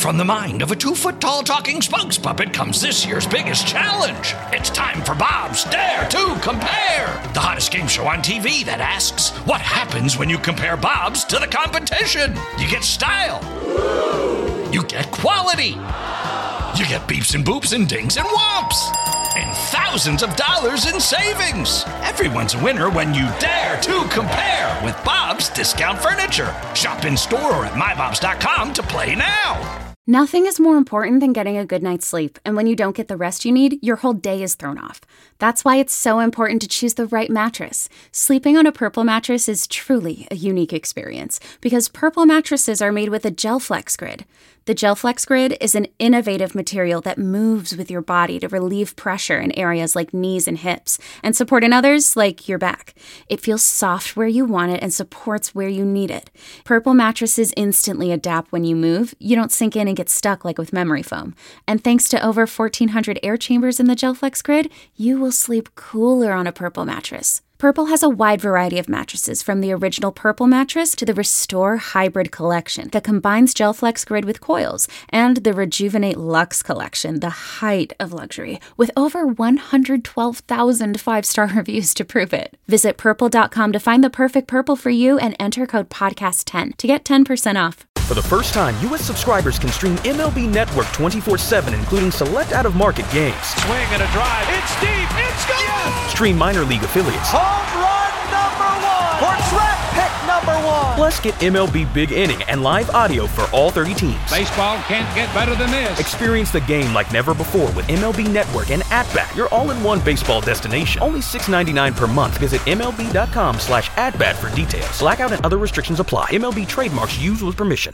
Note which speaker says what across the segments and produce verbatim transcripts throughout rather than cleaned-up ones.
Speaker 1: from the mind of a two-foot-tall talking spokes puppet comes this year's biggest challenge. It's time for Bob's Dare to Compare, the hottest game show on T V that asks, what happens when you compare Bobs to the competition? You get style. You get quality. You get beeps and boops and dings and whomps. And thousands of dollars in savings. Everyone's a winner when you dare to compare with Bob's Discount Furniture. Shop in store or at my bobs dot com to play now.
Speaker 2: Nothing is more important than getting a good night's sleep, and when you don't get the rest you need, your whole day is thrown off. That's why it's so important to choose the right mattress. Sleeping on a Purple mattress is truly a unique experience, because Purple mattresses are made with a GelFlex Grid. The GelFlex Grid is an innovative material that moves with your body to relieve pressure in areas like knees and hips, and support in others like your back. It feels soft where you want it and supports where you need it. Purple mattresses instantly adapt when you move. You don't sink in and get stuck like with memory foam. And thanks to over fourteen hundred air chambers in the GelFlex Grid, you will sleep cooler on a Purple mattress. Purple has a wide variety of mattresses, from the original Purple mattress to the Restore Hybrid collection that combines GelFlex Grid with coils, and the Rejuvenate Luxe collection, the height of luxury, with over one hundred twelve thousand five-star reviews to prove it. Visit purple dot com to find the perfect Purple for you and enter code podcast ten to get ten percent off.
Speaker 3: For the first time, U S subscribers can stream M L B Network twenty-four seven, including select out-of-market games.
Speaker 4: Swing and a drive. It's deep. It's gone. Yes!
Speaker 3: Stream minor league affiliates.
Speaker 4: Home run number one. Or draft pick number one.
Speaker 3: Plus, get M L B Big Inning and live audio for all thirty teams.
Speaker 4: Baseball can't get better than this.
Speaker 3: Experience the game like never before with M L B Network and At-Bat, your all-in-one baseball destination. Only six dollars and ninety-nine cents per month. Visit M L B dot com slash at-bat for details. Blackout and other restrictions apply. M L B trademarks used with permission.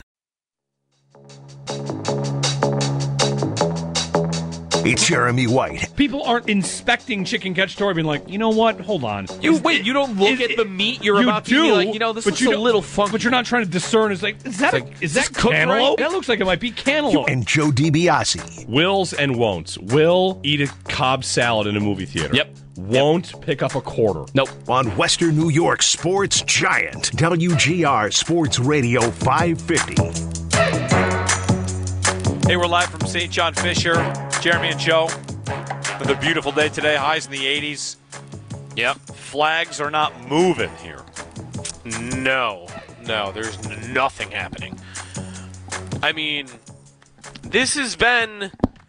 Speaker 5: It's Jeremy White.
Speaker 6: People aren't inspecting Chicken Catch Story being like, you know what, hold on.
Speaker 7: You
Speaker 6: Is
Speaker 7: wait,
Speaker 6: the,
Speaker 7: you don't look
Speaker 6: is,
Speaker 7: at the meat you're
Speaker 6: you
Speaker 7: about
Speaker 6: do,
Speaker 7: to be like, you know, this
Speaker 6: but
Speaker 7: looks
Speaker 6: you
Speaker 7: a little funky.
Speaker 6: But you're not trying to discern. It's like, is that,
Speaker 7: It's
Speaker 6: a,
Speaker 7: like,
Speaker 6: is
Speaker 7: is
Speaker 6: that
Speaker 7: this cooked
Speaker 6: cantaloupe?
Speaker 7: right?
Speaker 6: That looks like it might be cantaloupe.
Speaker 5: And Joe DiBiase.
Speaker 8: Wills and won'ts. Will eat a Cobb salad in a movie theater.
Speaker 7: Yep.
Speaker 8: Won't yep. pick up a quarter.
Speaker 7: Nope.
Speaker 5: On Western New York Sports Giant, W G R Sports Radio five fifty.
Speaker 9: Hey, we're live from Saint John Fisher. Jeremy and Joe. Another beautiful day today. Highs in the eighties. Yep. Flags are not moving here.
Speaker 7: No. No, there's nothing happening. I mean, this has been...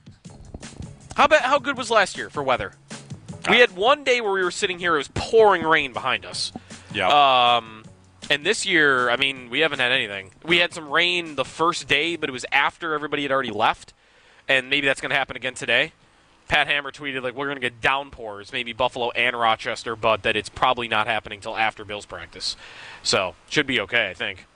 Speaker 7: How about how good was last year for weather? We had one day where we were sitting here, it was pouring rain behind us.
Speaker 9: Yeah.
Speaker 7: Um, and this year, I mean, we haven't had anything. We had some rain the first day, but it was after everybody had already left. And maybe that's going to happen again today. Pat Hammer tweeted, like, we're going to get downpours, maybe Buffalo and Rochester, but that it's probably not happening until after Bills practice. So, should be okay, I think.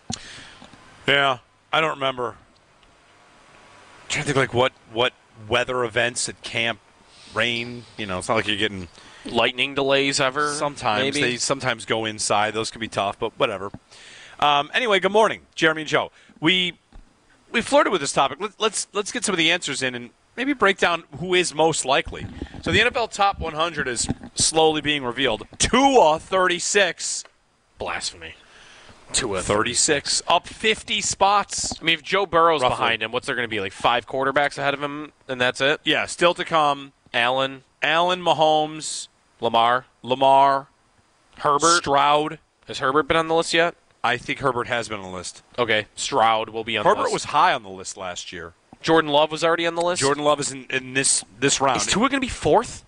Speaker 9: Yeah, I don't remember. I'm trying to think, like, what, what weather events at camp, rain, you know, it's not like you're getting...
Speaker 7: Lightning delays ever?
Speaker 9: Sometimes.
Speaker 7: Maybe?
Speaker 9: They sometimes go inside. Those can be tough, but whatever. Um, anyway, good morning, Jeremy and Joe. We we flirted with this topic. Let, let's let's get some of the answers in and maybe break down who is most likely. So the N F L Top one hundred is slowly being revealed. Tua, thirty-six.
Speaker 7: Blasphemy.
Speaker 9: Tua, thirty-six. Up fifty spots.
Speaker 7: I mean, if Joe Burrow's
Speaker 9: Roughly.
Speaker 7: behind him, what's there going to be, like five quarterbacks ahead of him, and that's it?
Speaker 9: Yeah, still to come.
Speaker 7: Allen,
Speaker 9: Allen, Mahomes,
Speaker 7: Lamar,
Speaker 9: Lamar,
Speaker 7: Herbert.
Speaker 9: Stroud.
Speaker 7: Has Herbert been on the list yet?
Speaker 9: I think Herbert has been on the list.
Speaker 7: Okay, Stroud will be on
Speaker 9: Herbert
Speaker 7: the list.
Speaker 9: was high on the list last year.
Speaker 7: Jordan Love was already on the list?
Speaker 9: Jordan Love is in, in this this round.
Speaker 7: Is Tua going to be fourth?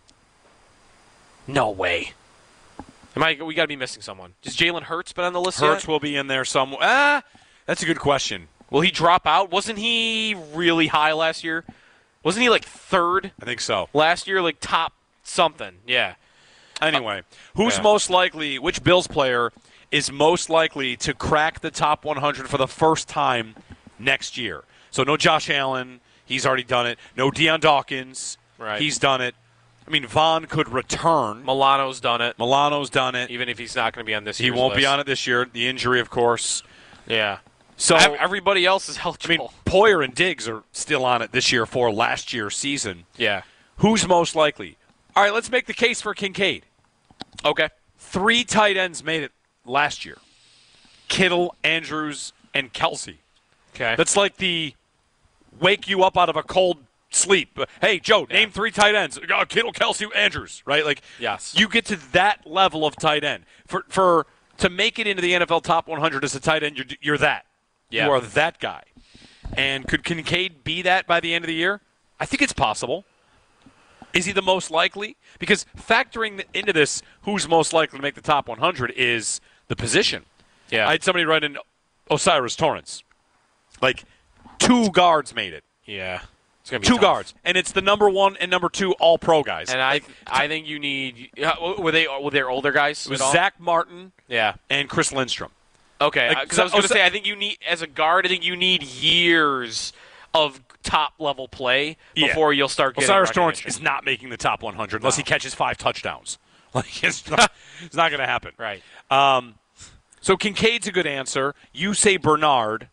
Speaker 7: No way. Am I? We got to be missing someone. Has Jalen Hurts been on the list
Speaker 9: Hurts
Speaker 7: yet?
Speaker 9: will be in there somewhere. Ah, that's a good question.
Speaker 7: Will he drop out? Wasn't he really high last year? Wasn't he like third
Speaker 9: I think so.
Speaker 7: last year? Like top something. Yeah.
Speaker 9: Anyway, who's
Speaker 7: yeah.
Speaker 9: most likely, which Bills player is most likely to crack the top one hundred for the first time next year? So no Josh Allen. He's already done it. No Deion Dawkins.
Speaker 7: Right.
Speaker 9: He's done it. I mean, Vaughn could return.
Speaker 7: Milano's done it.
Speaker 9: Milano's done it.
Speaker 7: Even if he's not going to be on this
Speaker 9: He
Speaker 7: year's
Speaker 9: won't
Speaker 7: list.
Speaker 9: be on it this year. The injury, of course.
Speaker 7: Yeah.
Speaker 9: So
Speaker 7: Ev- Everybody else is
Speaker 9: I
Speaker 7: eligible.
Speaker 9: mean, Poyer and Diggs are still on it this year for last year's season.
Speaker 7: Yeah.
Speaker 9: Who's most likely? All right, let's make the case for Kincaid.
Speaker 7: Okay.
Speaker 9: Three tight ends made it last year. Kittle, Andrews, and Kelsey.
Speaker 7: Okay.
Speaker 9: That's like the wake you up out of a cold sleep. Hey, Joe, yeah. name three tight ends. Oh, Kittle, Kelsey, Andrews, right? Like,
Speaker 7: yes.
Speaker 9: You get to that level of tight end. For for to make it into the N F L top one hundred as a tight end, you're, you're that.
Speaker 7: Yeah.
Speaker 9: You are that guy. And could Kincaid be that by the end of the year? I think it's possible. Is he the most likely? Because factoring into this, who's most likely to make the top one hundred is the position.
Speaker 7: Yeah.
Speaker 9: I had somebody write in Osiris Torrance. Like, two guards made it.
Speaker 7: Yeah. It's gonna be
Speaker 9: two
Speaker 7: tough.
Speaker 9: guards. And it's the number one and number two all-pro guys.
Speaker 7: And I I think you need – were they were they older guys?
Speaker 9: It was Zach Martin
Speaker 7: yeah.
Speaker 9: and Chris Lindstrom.
Speaker 7: Okay. Because like, I was going to
Speaker 9: Osa-
Speaker 7: say, I think you need – as a guard, I think you need years of top-level play before yeah. you'll start getting
Speaker 9: Osiris Torrance is not making the top one hundred unless no. he catches five touchdowns. Like it's not, it's not going to happen.
Speaker 7: Right.
Speaker 9: Um, so Kincaid's a good answer. You say Bernard.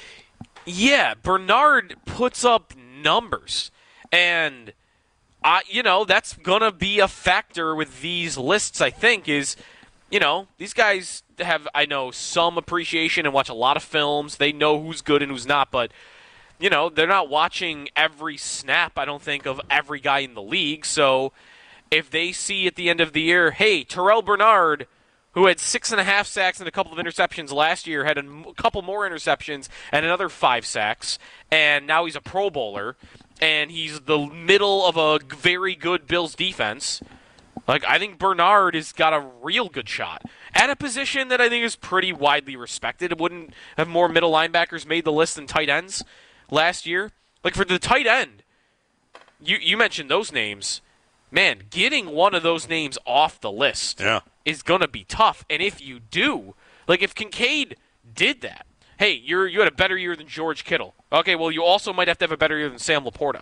Speaker 7: Yeah, Bernard puts up numbers. And, I, you know, that's going to be a factor with these lists, I think, is, you know, these guys have, I know, some appreciation and watch a lot of films. They know who's good and who's not, but, you know, they're not watching every snap, I don't think, of every guy in the league. So if they see at the end of the year, hey, Terrell Bernard, who had six and a half sacks and a couple of interceptions last year, had a m- couple more interceptions and another five sacks, and now he's a Pro Bowler, and he's the middle of a very good Bills defense. Like, I think Bernard has got a real good shot at a position that I think is pretty widely respected. It wouldn't have more middle linebackers made the list than tight ends last year. Like, for the tight end, you you mentioned those names. Man, getting one of those names off the list
Speaker 9: yeah.
Speaker 7: is going to be tough. And if you do, like if Kincaid did that, hey, you're you had a better year than George Kittle. Okay, well, you also might have to have a better year than Sam Laporta.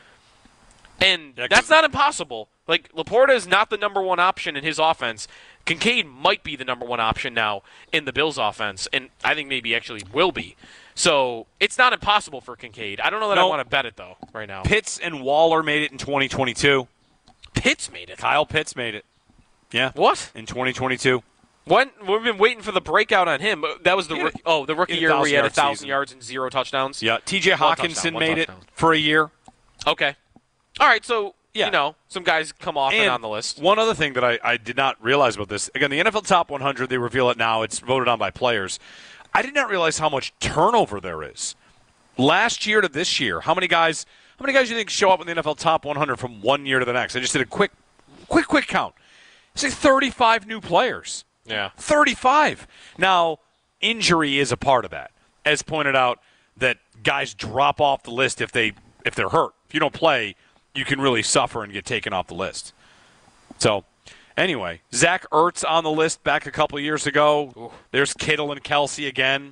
Speaker 7: And yeah, that's not impossible. Like, Laporta is not the number one option in his offense. Kincaid might be the number one option now in the Bills' offense, and I think maybe actually will be. So it's not impossible for Kincaid. I don't know that
Speaker 9: no,
Speaker 7: I want to bet it, though, right now.
Speaker 9: Pitts and Waller made it in twenty twenty-two.
Speaker 7: Pitts made it?
Speaker 9: Kyle Pitts made it. Yeah.
Speaker 7: What?
Speaker 9: In twenty twenty-two.
Speaker 7: When, we've been waiting for the breakout on him. That was the rookie, oh the rookie year where he had a thousand yards and zero touchdowns.
Speaker 9: Yeah, T J Hawkinson made it for a year.
Speaker 7: Okay, all right. So
Speaker 9: yeah.
Speaker 7: you know, some guys come off and, and on the list.
Speaker 9: One other thing that I, I did not realize about this, again, the N F L Top one hundred, they reveal it now. It's voted on by players. I did not realize how much turnover there is. Last year to this year, how many guys? How many guys do you think show up in the N F L Top one hundred from one year to the next? I just did a quick, quick, quick count. Say thirty-five new players.
Speaker 7: Yeah.
Speaker 9: thirty-five. Now, injury is a part of that. As pointed out, that guys drop off the list if, they, if they're hurt. If you don't play, you can really suffer and get taken off the list. So, anyway, Zach Ertz on the list back a couple years ago. Ooh. There's Kittle and Kelsey again.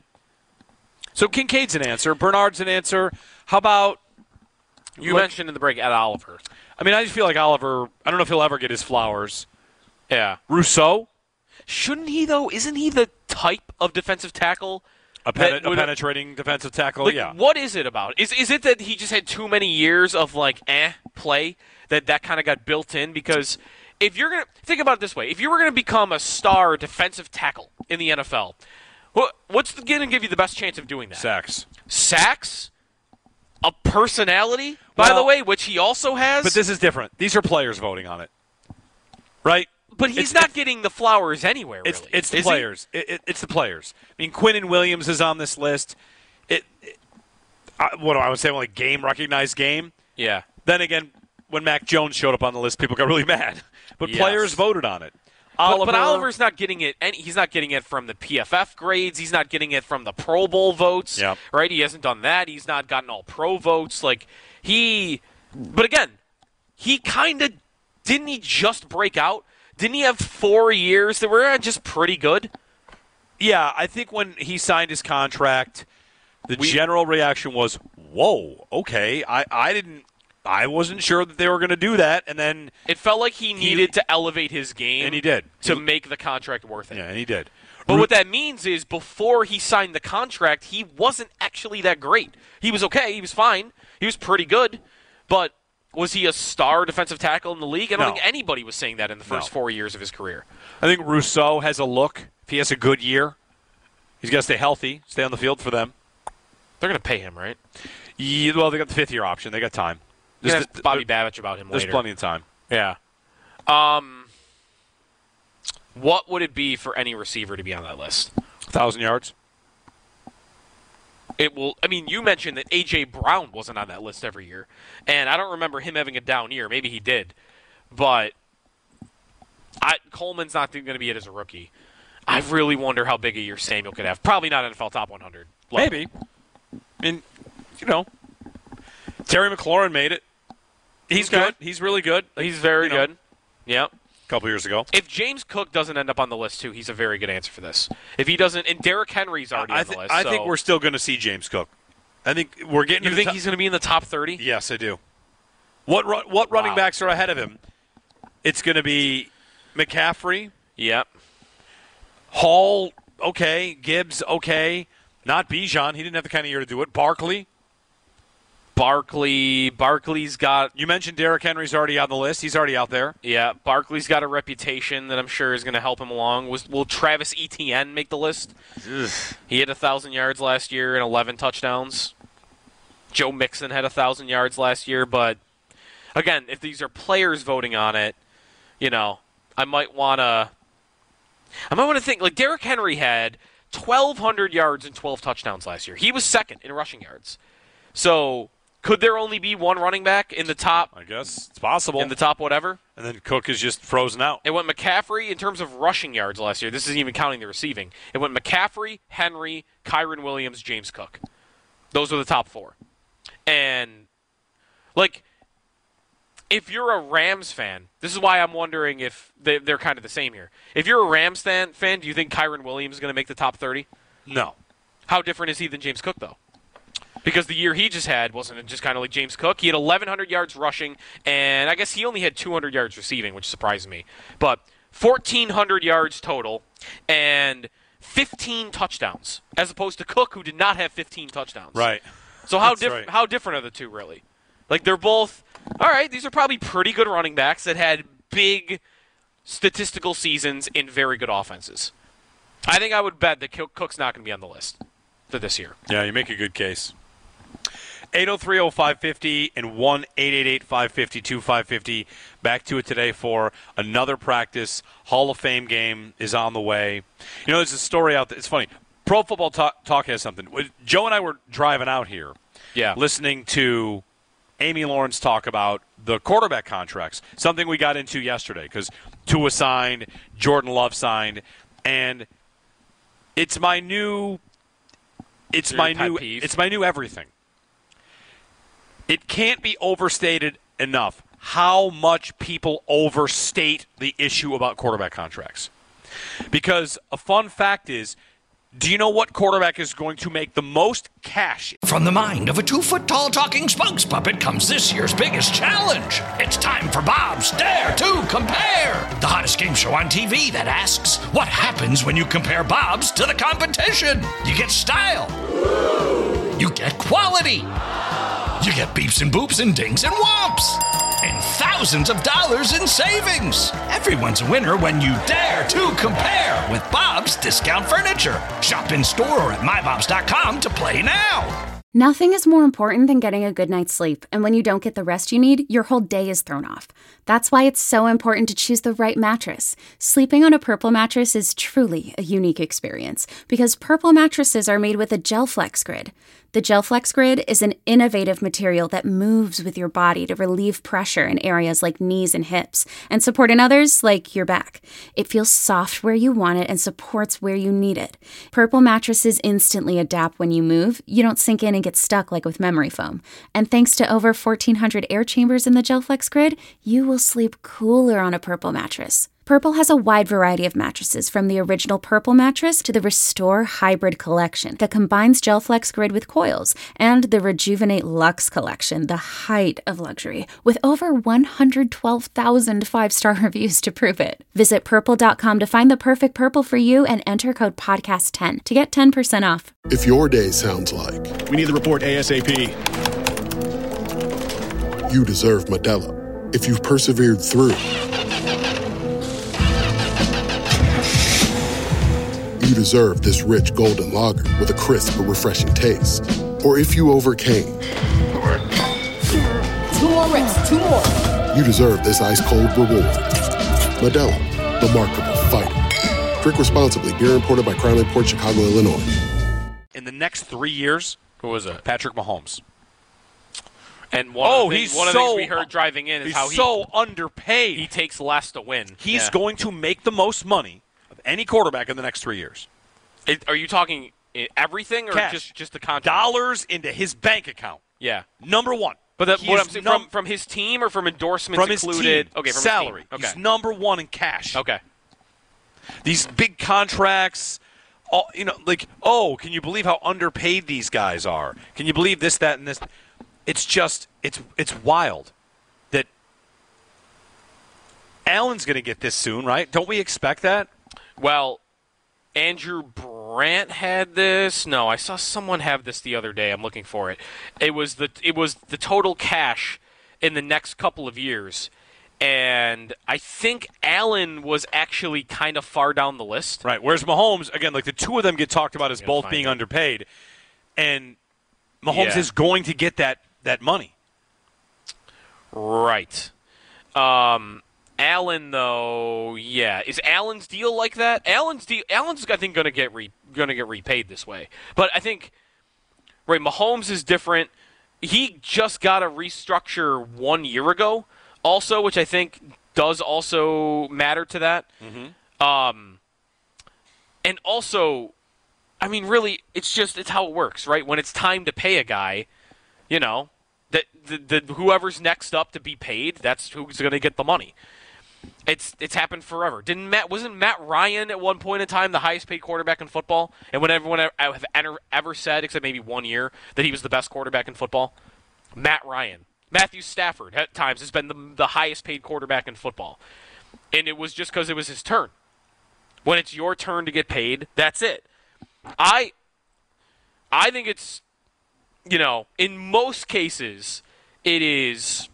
Speaker 9: So, Kincaid's an answer. Bernard's an answer. How about...
Speaker 7: You like, mentioned in the break Ed Oliver.
Speaker 9: I mean, I just feel like Oliver, I don't know if he'll ever get his flowers.
Speaker 7: Yeah.
Speaker 9: Rousseau?
Speaker 7: Shouldn't he, though? Isn't he the type of defensive tackle?
Speaker 9: A, pen- a penetrating defensive tackle,
Speaker 7: like,
Speaker 9: yeah.
Speaker 7: What is it about? Is is it that he just had too many years of, like, eh, play, that that kind of got built in? Because if you're going to – think about it this way. If you were going to become a star defensive tackle in the N F L, what, what's going to give you the best chance of doing that?
Speaker 9: Sacks.
Speaker 7: Sacks? A personality, by
Speaker 9: well,
Speaker 7: the way, which he also has?
Speaker 9: But this is different. These are players voting on it, right?
Speaker 7: But he's
Speaker 9: it's,
Speaker 7: not
Speaker 9: it's,
Speaker 7: getting the flowers anywhere, really.
Speaker 9: It's, it's the
Speaker 7: is
Speaker 9: players. It, it, it's the players. I mean, Quinnen Williams is on this list. It, it I, what do I would say? Like game recognized game.
Speaker 7: Yeah.
Speaker 9: Then again, when Mac Jones showed up on the list, people got really mad. But
Speaker 7: yes.
Speaker 9: players voted on it.
Speaker 7: Oliver, but, but Oliver's not getting it. Any, he's not getting it from the P F F grades. He's not getting it from the Pro Bowl votes.
Speaker 9: Yep.
Speaker 7: Right? He hasn't done that. He's not gotten all pro votes. Like he. But again, he kind of didn't. He just break out. Didn't he have four years that were just pretty good?
Speaker 9: Yeah, I think when he signed his contract, the
Speaker 7: we,
Speaker 9: general reaction was, "Whoa, okay, I, I didn't, I wasn't sure that they were going to do that." And then
Speaker 7: it felt like he needed he, to elevate his game,
Speaker 9: and he did
Speaker 7: to
Speaker 9: he,
Speaker 7: make the contract worth it.
Speaker 9: Yeah, and he did.
Speaker 7: But what that means is, before he signed the contract, he wasn't actually that great. He was okay. He was fine. He was pretty good, but. Was he a star defensive tackle in the league? I don't
Speaker 9: no.
Speaker 7: think anybody was saying that in the first
Speaker 9: no.
Speaker 7: four years of his career.
Speaker 9: I think Rousseau has a look. If he has a good year, he's got to stay healthy, stay on the field for them.
Speaker 7: They're going to pay him, right?
Speaker 9: Yeah, well, they got the fifth-year option. They got time.
Speaker 7: There's
Speaker 9: There's
Speaker 7: the, Bobby Babich about him
Speaker 9: There's
Speaker 7: later.
Speaker 9: plenty of time.
Speaker 7: Yeah. Um, what would it be for any receiver to be on that list?
Speaker 9: one thousand yards.
Speaker 7: It will. I mean, you mentioned that A J. Brown wasn't on that list every year, and I don't remember him having a down year. Maybe he did, but I, Coleman's not going to be it as a rookie. I really wonder how big a year Samuel could have. Probably not N F L top one hundred. level.
Speaker 9: Maybe. I mean, you know, Terry McLaurin made it. He's
Speaker 7: Okay.
Speaker 9: good. He's really good.
Speaker 7: He's very
Speaker 9: you know,
Speaker 7: good. Yeah.
Speaker 9: A couple years ago.
Speaker 7: If James Cook doesn't end up on the list too, he's a very good answer for this. If he doesn't, and Derrick Henry's already
Speaker 9: I,
Speaker 7: on
Speaker 9: th-
Speaker 7: the list.
Speaker 9: I
Speaker 7: so.
Speaker 9: think we're still going to see James Cook. I think we're getting.
Speaker 7: You
Speaker 9: to
Speaker 7: think
Speaker 9: the top-
Speaker 7: he's going to be in the top thirty?
Speaker 9: Yes, I do. What ru- what
Speaker 7: Wow.
Speaker 9: running backs are ahead of him? It's going to be McCaffrey,
Speaker 7: Yep.
Speaker 9: Hall, okay, Gibbs, okay, not Bijan. He didn't have the kind of year to do it. Barkley.
Speaker 7: Barkley. Barkley's got.
Speaker 9: You mentioned Derrick Henry's already on the list. He's already out there.
Speaker 7: Yeah, Barkley's got a reputation that I'm sure is going to help him along. Was, will Travis Etienne make the list?
Speaker 9: Ugh.
Speaker 7: He had one thousand yards last year and eleven touchdowns. Joe Mixon had one thousand yards last year, but again, if these are players voting on it, you know, I might want to I might want to think like Derrick Henry had twelve hundred yards and twelve touchdowns last year. He was second in rushing yards. So, could there only be one running back in the top
Speaker 9: I guess it's possible.
Speaker 7: in the top whatever?
Speaker 9: and then Cook is just frozen out.
Speaker 7: It went McCaffrey in terms of rushing yards last year. This isn't even counting the receiving. It went McCaffrey, Henry, Kyron Williams, James Cook. Those are the top four. And, like, if you're a Rams fan, this is why I'm wondering if they, they're kind of the same here. If you're a Rams fan, fan do you think Kyron Williams is going to make the top thirty?
Speaker 9: No.
Speaker 7: How different is he than James Cook, though? Because the year he just had wasn't it just kind of like James Cook? He had eleven hundred yards rushing, and I guess he only had two hundred yards receiving, which surprised me. But fourteen hundred yards total and fifteen touchdowns, as opposed to Cook, who did not have fifteen touchdowns.
Speaker 9: Right.
Speaker 7: So how
Speaker 9: That's
Speaker 7: different?
Speaker 9: right.
Speaker 7: How different are the two, really? Like they're both all right. These are probably pretty good running backs that had big statistical seasons in very good offenses. I think I would bet that Cook's not going to be on the list for this year.
Speaker 9: Yeah, you make a good case. eight oh three oh five fifty and one eight eight eight five five zero two five five zero. Back to it today for another practice. Hall of Fame game is on the way. You know, there's a story out there. It's funny. Pro Football Talk, Talk has something. Joe and I were driving out here,
Speaker 7: Yeah.
Speaker 9: listening to Amy Lawrence talk about the quarterback contracts, something we got into yesterday because Tua signed, Jordan Love signed, and it's my new it's
Speaker 7: Your
Speaker 9: my
Speaker 7: pet
Speaker 9: new
Speaker 7: peeve.
Speaker 9: it's my new everything. It can't be overstated enough how much people overstate the issue about quarterback contracts. Because a fun fact is, do you know what quarterback is going to make the most cash?
Speaker 1: From the mind of a two-foot-tall talking spokes puppet comes this year's biggest challenge. It's time for Bob's Dare to Compare, the hottest game show on T V that asks, what happens when you compare Bob's to the competition? You get style. You get quality. You get beeps and boops and dings and whomps. And thousands of dollars in savings. Everyone's a winner when you dare to compare with Bob's Discount Furniture. Shop in store or at my bobs dot com to play now.
Speaker 2: Nothing is more important than getting a good night's sleep, and when you don't get the rest you need, your whole day is thrown off. That's why it's so important to choose the right mattress. Sleeping on a Purple mattress is truly a unique experience, because Purple mattresses are made with a GelFlex Grid. The GelFlex Grid is an innovative material that moves with your body to relieve pressure in areas like knees and hips, and support in others like your back. It feels soft where you want it and supports where you need it. Purple mattresses instantly adapt when you move. You don't sink in and get stuck like with memory foam. And thanks to over fourteen hundred air chambers in the GelFlex Grid, you will sleep cooler on a Purple mattress. Purple has a wide variety of mattresses, from the original Purple mattress to the Restore Hybrid collection that combines GelFlex Grid with coils, and the Rejuvenate Luxe collection, the height of luxury, with over one hundred twelve thousand five-star reviews to prove it. Visit purple dot com to find the perfect Purple for you and enter code podcast ten to get ten percent off.
Speaker 10: If your day sounds like
Speaker 11: we need the report ASAP,
Speaker 10: you deserve Modelo. If you've persevered through, you deserve this rich golden lager with a crisp but refreshing taste. or if you overcame.
Speaker 12: Two more reps, two more.
Speaker 10: You deserve this ice-cold reward. Modelo, the mark of a fighter. Drink responsibly. Beer imported by Crown Imports, Chicago, Illinois.
Speaker 9: In the next three years,
Speaker 7: who was it?
Speaker 9: Patrick Mahomes.
Speaker 7: And one
Speaker 9: oh,
Speaker 7: of the
Speaker 9: he's
Speaker 7: things, one
Speaker 9: so,
Speaker 7: of the things we heard driving in is
Speaker 9: he's
Speaker 7: how he,
Speaker 9: so underpaid.
Speaker 7: He takes less to win.
Speaker 9: He's
Speaker 7: yeah.
Speaker 9: going to make the most money of any quarterback in the next three years.
Speaker 7: It, are you talking everything or
Speaker 9: Cash.
Speaker 7: just just the contract?
Speaker 9: Dollars into his bank account.
Speaker 7: Yeah,
Speaker 9: number one.
Speaker 7: But that,
Speaker 9: He
Speaker 7: what
Speaker 9: is
Speaker 7: I'm saying,
Speaker 9: num-
Speaker 7: from from his team or from endorsements
Speaker 9: from his
Speaker 7: included?
Speaker 9: team,
Speaker 7: Okay, from
Speaker 9: salary.
Speaker 7: His team. Okay.
Speaker 9: He's number one in cash.
Speaker 7: Okay.
Speaker 9: These big contracts, all, you know, like, oh, can you believe how underpaid these guys are? Can you believe this, that, and this? It's just, it's it's wild that Allen's going to get this soon, right? Don't we expect that?
Speaker 7: Well, Andrew Brandt had this. No, I saw someone have this the other day. I'm looking for it. It was the it was the total cash in the next couple of years. And I think Allen was actually kind of far down the list.
Speaker 9: Right. Whereas Mahomes, again, like the two of them get talked about as both being
Speaker 7: it.
Speaker 9: underpaid. And Mahomes
Speaker 7: Yeah.
Speaker 9: is going to get that, that money.
Speaker 7: Right. Um, Allen, though, yeah. Is Allen's deal like that? Allen's deal. Allen's, I think, going to get re, going to get repaid this way. But I think, right, Mahomes is different. He just got a restructure one year ago, also, which I think does also matter to that.
Speaker 9: Mm-hmm.
Speaker 7: Um, and also, I mean, really, it's just it's how it works, right? When it's time to pay a guy, you know, that the, the whoever's next up to be paid, that's who's going to get the money. It's it's happened forever. Didn't Matt wasn't Matt Ryan at one point in time the highest paid quarterback in football? And when everyone have ever, ever said, except maybe one year, that he was the best quarterback in football? Matt Ryan. Matthew Stafford at times has been the, the highest paid quarterback in football. And it was just because it was his turn. When it's your turn to get paid, that's it. I I think it's, you know, in most cases, it is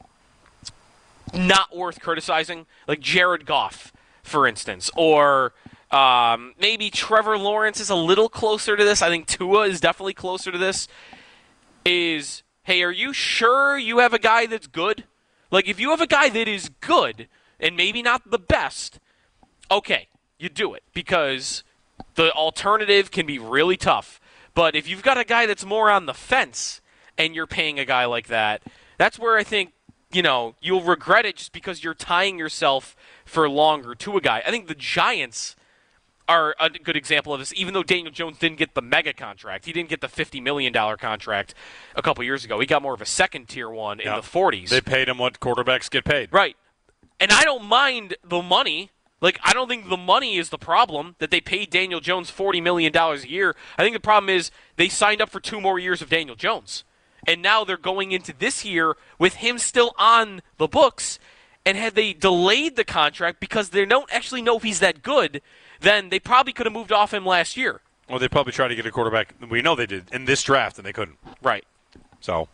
Speaker 7: not worth criticizing. Like Jared Goff, for instance, or um, maybe Trevor Lawrence is a little closer to this. I think Tua is definitely closer to this. Is, hey, are you sure you have a guy that's good? Like, if you have a guy that is good and maybe not the best, okay, you do it because the alternative can be really tough. But if you've got a guy that's more on the fence and you're paying a guy like that, that's where I think, you know, you'll regret it just because you're tying yourself for longer to a guy. I think the Giants are a good example of this, even though Daniel Jones didn't get the mega contract. He didn't get the fifty million dollars contract a couple years ago. He got more of a second-tier one in
Speaker 9: Yep.
Speaker 7: the forties.
Speaker 9: They paid him what quarterbacks get paid.
Speaker 7: Right. And I don't mind the money. Like, I don't think the money is the problem, that they paid Daniel Jones forty million dollars a year. I think the problem is they signed up for two more years of Daniel Jones. And now they're going into this year with him still on the books. And had they delayed the contract because they don't actually know if he's that good, then they probably could have moved off him last year.
Speaker 9: Well, they probably tried to get a quarterback. We know they did in this draft, and they couldn't.
Speaker 7: Right.
Speaker 9: So.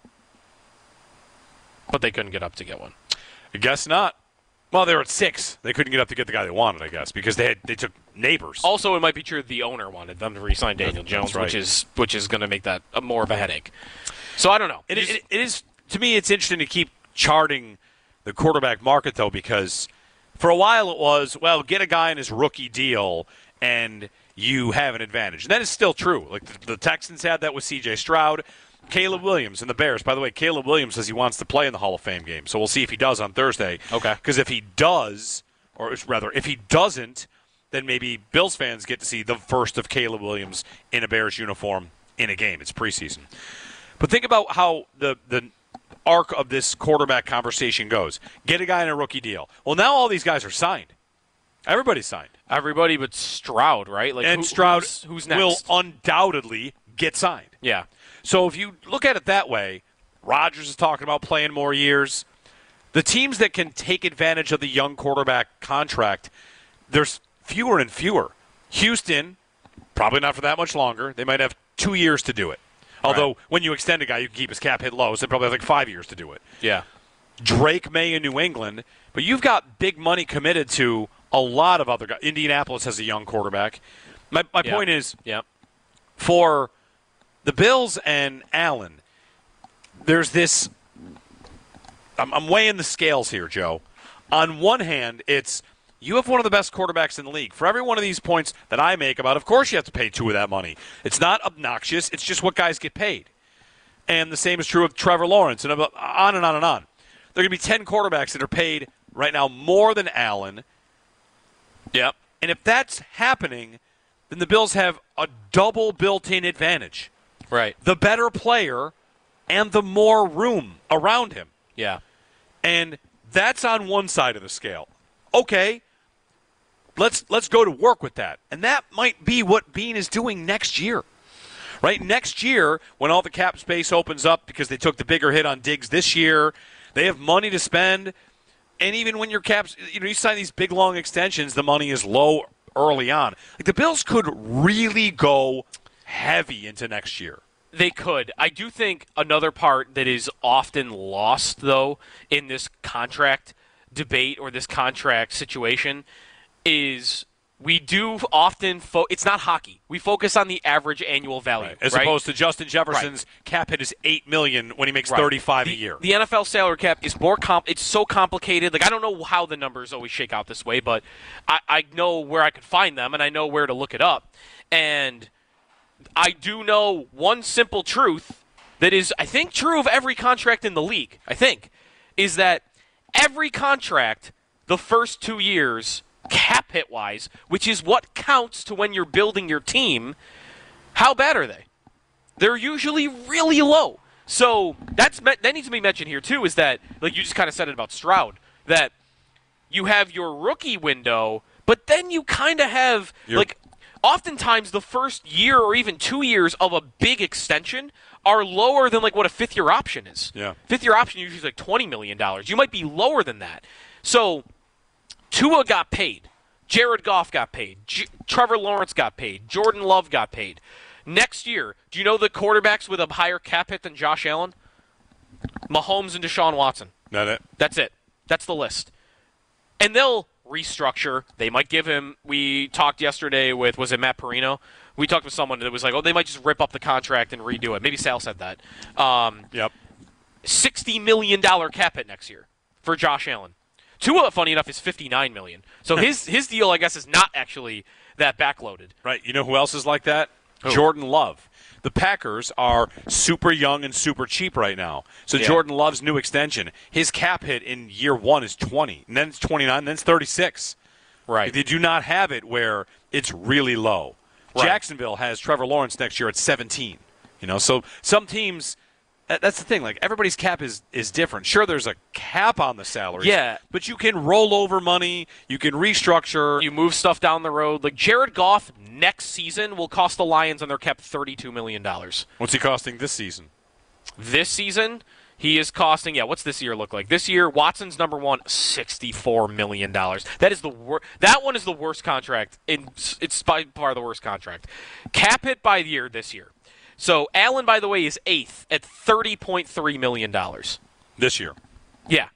Speaker 7: But they couldn't get up to get one.
Speaker 9: I guess not. Well, they were at six. They couldn't get up to get the guy they wanted, I guess, because they had they took neighbors.
Speaker 7: Also, it might be true the owner wanted them to re-sign Daniel Jones,
Speaker 9: That's right.
Speaker 7: which is which is going to make that a, more of a headache. So I don't know.
Speaker 9: It, it, it is, to me, it's interesting to keep charting the quarterback market, though, because for a while it was, well, get a guy in his rookie deal and you have an advantage. And that is still true. Like the, the Texans had that with C J Stroud. Caleb Williams and the Bears. By the way, Caleb Williams says he wants to play in the Hall of Fame game, so we'll see if he does on Thursday.
Speaker 7: Okay.
Speaker 9: Because if he does, or rather, if he doesn't, then maybe Bills fans get to see the first of Caleb Williams in a Bears uniform in a game. It's preseason. But think about how the the arc of this quarterback conversation goes. Get a guy in a rookie deal. Well, now all these guys are signed. Everybody's signed.
Speaker 7: Everybody but Stroud, right? Like
Speaker 9: and
Speaker 7: who,
Speaker 9: Stroud
Speaker 7: who's, who's next?
Speaker 9: will undoubtedly get signed.
Speaker 7: Yeah.
Speaker 9: So if you look at it that way, Rodgers is talking about playing more years. The teams that can take advantage of the young quarterback contract, there's fewer and fewer. Houston, probably not for that much longer. They might have two years to do it. Although
Speaker 7: Right.
Speaker 9: when you extend a guy, you can keep his cap hit low, so they probably have like five years to do it.
Speaker 7: Yeah.
Speaker 9: Drake May in New England, but you've got big money committed to a lot of other guys. Indianapolis has a young quarterback. My my
Speaker 7: Yeah.
Speaker 9: point is,
Speaker 7: Yeah.
Speaker 9: for the Bills and Allen, there's this I'm, I'm weighing the scales here, Joe. On one hand, it's you have one of the best quarterbacks in the league. For every one of these points that I make about, of course you have to pay two of that money. It's not obnoxious. It's just what guys get paid. And the same is true of Trevor Lawrence, and on and on and on. There are going to be ten quarterbacks that are paid right now more than Allen. Yep. And if that's happening, then the Bills have a double built-in advantage.
Speaker 7: Right.
Speaker 9: The better player and the more room around him.
Speaker 7: Yeah.
Speaker 9: And that's on one side of the scale. Okay, let's let's go to work with that. And that might be what Beane is doing next year. Right? Next year, when all the cap space opens up because they took the bigger hit on Diggs this year, they have money to spend. And even when your caps, you know, you sign these big, long extensions, the money is low early on. Like the Bills could really go heavy into next year.
Speaker 7: They could. I do think another part that is often lost, though, in this contract debate or this contract situation is we do often fo- – it's not hockey. We focus on the average annual value.
Speaker 9: Right. As
Speaker 7: right?
Speaker 9: opposed to Justin Jefferson's
Speaker 7: right.
Speaker 9: cap hit is eight million dollars when he makes
Speaker 7: right.
Speaker 9: thirty-five
Speaker 7: the,
Speaker 9: a year.
Speaker 7: The N F L salary cap is more comp- – it's so complicated. Like, I don't know how the numbers always shake out this way, but I, I know where I could find them and I know where to look it up. And I do know one simple truth that is, I think, true of every contract in the league, I think, is that every contract the first two years – cap hit wise, which is what counts to when you're building your team, how bad are they? They're usually really low. So that's that needs to be mentioned here too, is that, like you just kind of said it about Stroud, that you have your rookie window, but then you kind of have You're- like oftentimes the first year or even two years of a big extension are lower than like what a fifth year option is.
Speaker 9: Yeah.
Speaker 7: Fifth year option usually is like twenty million dollars. You might be lower than that. So Tua got paid. Jared Goff got paid. J- Trevor Lawrence got paid. Jordan Love got paid. Next year, do you know the quarterbacks with a higher cap hit than Josh Allen? Mahomes and Deshaun Watson.
Speaker 9: That it?
Speaker 7: That's it. That's the list. And they'll restructure. They might give him, we talked yesterday with, was it Matt Perino? We talked with someone that was like, oh, they might just rip up the contract and redo it. Maybe Sal said that. Um,
Speaker 9: yep.
Speaker 7: sixty million dollars cap hit next year for Josh Allen. Tua, funny enough, is fifty-nine million dollars. So his his deal, I guess, is not actually that backloaded.
Speaker 9: Right. You know who else is like that?
Speaker 7: Who?
Speaker 9: Jordan Love. The Packers are super young and super cheap right now. So
Speaker 7: Yeah.
Speaker 9: Jordan Love's new extension, his cap hit in year one is twenty, and then it's twenty-nine, and then it's thirty-six.
Speaker 7: Right.
Speaker 9: They do not have it where it's really low.
Speaker 7: Right.
Speaker 9: Jacksonville has Trevor Lawrence next year at seventeen. You know, so some teams. That's the thing. Like everybody's cap is, is different. Sure, there's a cap on the salary.
Speaker 7: Yeah.
Speaker 9: But you can roll over money. You can restructure.
Speaker 7: You move stuff down the road. Like Jared Goff next season will cost the Lions on their cap thirty-two million dollars.
Speaker 9: What's he costing this season?
Speaker 7: This season, he is costing, yeah, what's this year look like? This year, Watson's number one, sixty-four million dollars. That is the wor- That one is the worst contract. In, it's by far the worst contract. Cap hit by year this year. So Allen, by the way, is eighth at thirty point three million dollars.
Speaker 9: This year.
Speaker 7: Yeah.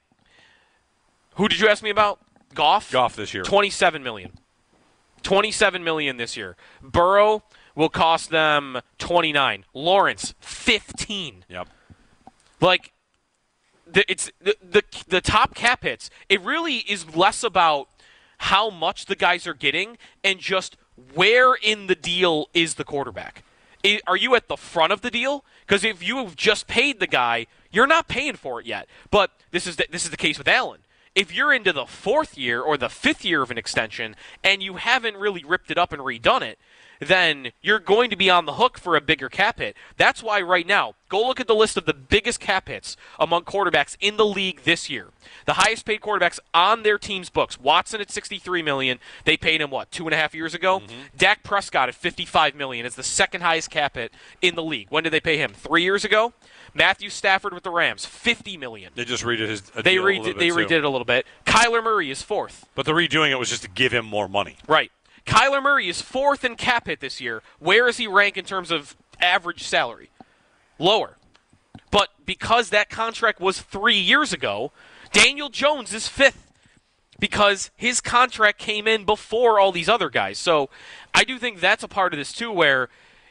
Speaker 7: Who did you ask me about? Goff?
Speaker 9: Goff this year.
Speaker 7: twenty-seven million dollars. twenty-seven million dollars this year. Burrow will cost them twenty-nine. Lawrence, fifteen.
Speaker 9: Yep.
Speaker 7: Like, the, it's the, the the top cap hits. It really is less about how much the guys are getting and just where in the deal is the quarterback. I, are you at the front of the deal? Because if you have just paid the guy, you're not paying for it yet. But this is the, this is the case with Allen. If you're into the fourth year or the fifth year of an extension and you haven't really ripped it up and redone it, then you're going to be on the hook for a bigger cap hit. That's why right now, go look at the list of the biggest cap hits among quarterbacks in the league this year. The highest paid quarterbacks on their team's books. Watson at sixty-three million dollars. They paid him, what, two and a half years ago? Mm-hmm. Dak Prescott at fifty-five million dollars is the second highest cap hit in the league. When did they pay him? Three years ago? Matthew Stafford with the Rams, fifty million dollars.
Speaker 9: They just redid his
Speaker 7: They, redid, they redid it a little bit. Kyler Murray is fourth.
Speaker 9: But the redoing it was just to give him more money.
Speaker 7: Right. Kyler Murray is fourth in cap hit this year. Where does he rank in terms of average salary? Lower. But because that contract was three years ago, Daniel Jones is fifth because his contract came in before all these other guys. So I do think that's a part of this too where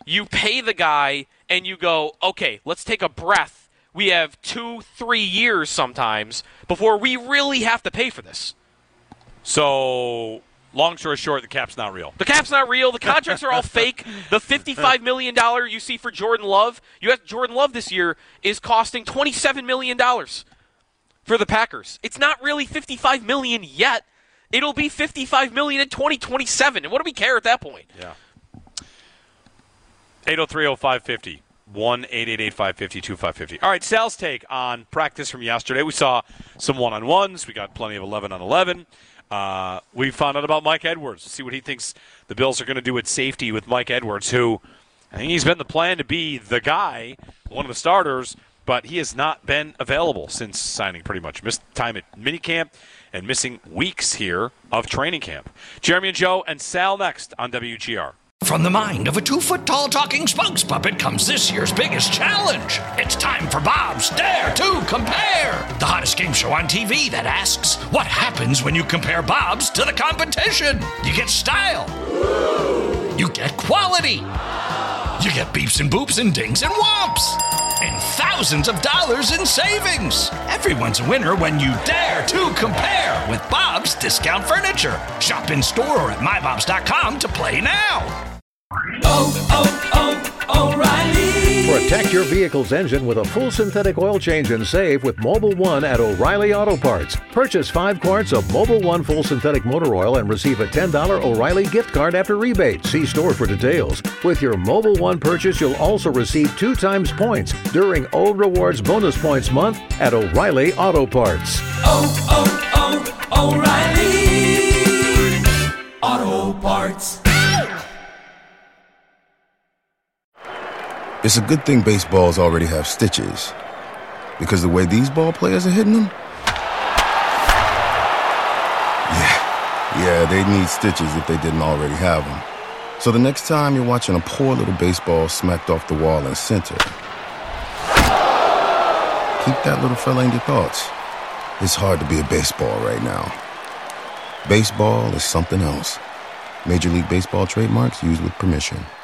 Speaker 7: You pay the guy and you go, okay, let's take a breath. We have two, three years sometimes before we really have to pay for this.
Speaker 9: So, long story short, the cap's not real.
Speaker 7: The cap's not real. The contracts are all fake. The fifty-five million dollars you see for Jordan Love, you have Jordan Love this year is costing twenty-seven million dollars for the Packers. It's not really fifty-five million dollars yet. It'll be fifty-five million dollars in twenty twenty-seven. And what do we care at that point?
Speaker 9: Yeah. eight oh three oh five fifty. one eight eight eight five five zero two five five zero. All right, Sal's take on practice from yesterday. We saw some one-on-ones. We got plenty of eleven on eleven. Uh, we found out about Mike Edwards. See what he thinks the Bills are going to do at safety with Mike Edwards, who I think he's been the plan to be the guy, one of the starters, but he has not been available since signing pretty much. Missed time at minicamp and missing weeks here of training camp. Jeremy and Joe and Sal next on W G R.
Speaker 1: From the mind of a two-foot-tall talking spokes puppet comes this year's biggest challenge. It's time for Bob's Dare to Compare, the hottest game show on T V that asks, what happens when you compare Bob's to the competition? You get style. You get quality. You get beeps and boops and dings and whomps. And thousands of dollars in savings. Everyone's a winner when you dare to compare with Bob's Discount Furniture. Shop in store or at my bobs dot com to play now.
Speaker 12: Oh, oh, oh, O'Reilly.
Speaker 13: Protect your vehicle's engine with a full synthetic oil change and save with Mobil one at O'Reilly Auto Parts. Purchase five quarts of Mobil one full synthetic motor oil and receive a ten dollars O'Reilly gift card after rebate. See store for details. With your Mobil one purchase, you'll also receive two times points during Old Rewards Bonus Points Month at O'Reilly Auto Parts.
Speaker 12: Oh, oh, oh, O'Reilly Auto Parts.
Speaker 14: It's a good thing baseballs already have stitches, because the way these ball players are hitting them, yeah, yeah, they'd need stitches if they didn't already have them. So the next time you're watching a poor little baseball smacked off the wall in center, keep that little fella in your thoughts. It's hard to be a baseball right now. Baseball is something else. Major League Baseball trademarks used with permission.